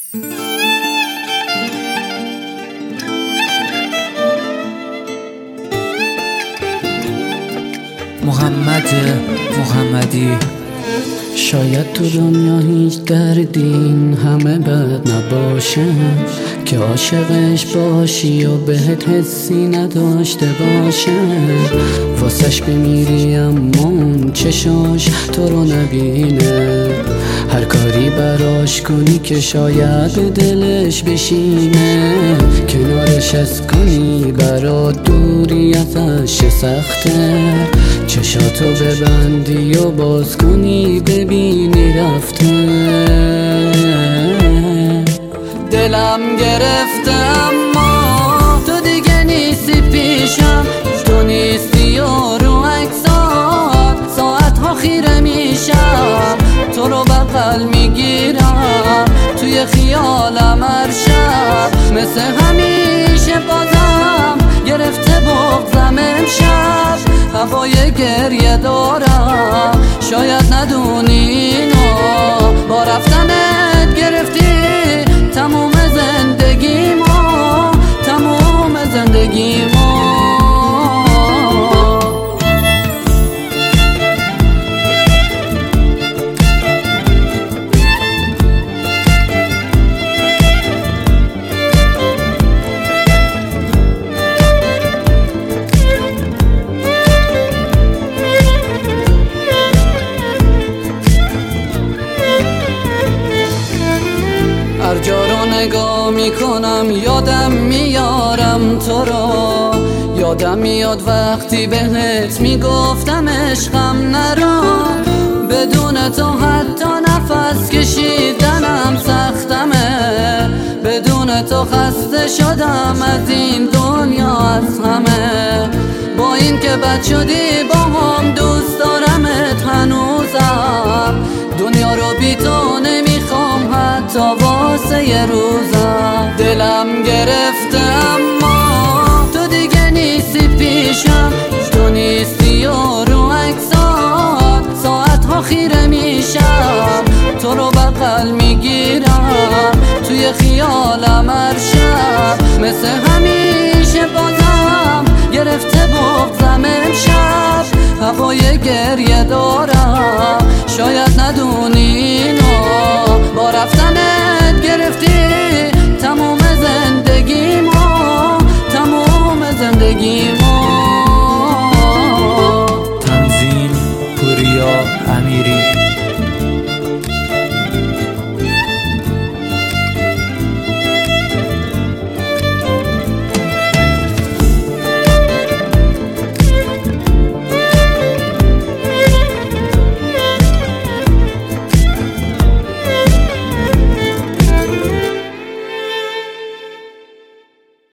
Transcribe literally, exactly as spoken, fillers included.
محمد محمدی. شاید تو دنیا هیچ دردین همه بد نباشه که عاشقش باشی و بهت حسی نداشته باشه، واسش بمیری اما اون چشاش تو رو نبینه، هر کاری براش کنی که شاید به دلش بشینه، کنارش از کنی برا دوری ازش سخته، چشاتو ببندی و باز کنی ببینی رفته. دلم گرفته اما تو دیگه نیستی پیشم، تو نیستی و رو عکسات ساعت ها خیره میشم، تو رو بغل میگیرم توی خیالم هر شب، مثل همیشه بازم گرفته بغضم امشب، هوای گریه دارم شاید ندونی اینو، با رفتنت گرفتی تموم زندگیمو، تموم زندگیمو. هر جا رو نگاه میکنم یادم میارم تو رو، یادم میاد وقتی بهت میگفتم عشقم نرو، بدون تو حتی نفس کشیدنم سختمه، بدون تو خسته شدم از این دنیا از همه، با این که بد شدی با هم دوست دارمت هنوزم، دنیا رو بی تو نمیخوام حتی واسه یه روزم. دلم گرفته اما تو دیگه نیستی پیشم، تو نیستی و رو عکسات ساعت ها خیره میشم، تو رو بغل میگیرم توی خیالم هر شب، مثل همیشه بازم گرفته بغضم امشب، هوای گریه دارم شاید ندونی اینو،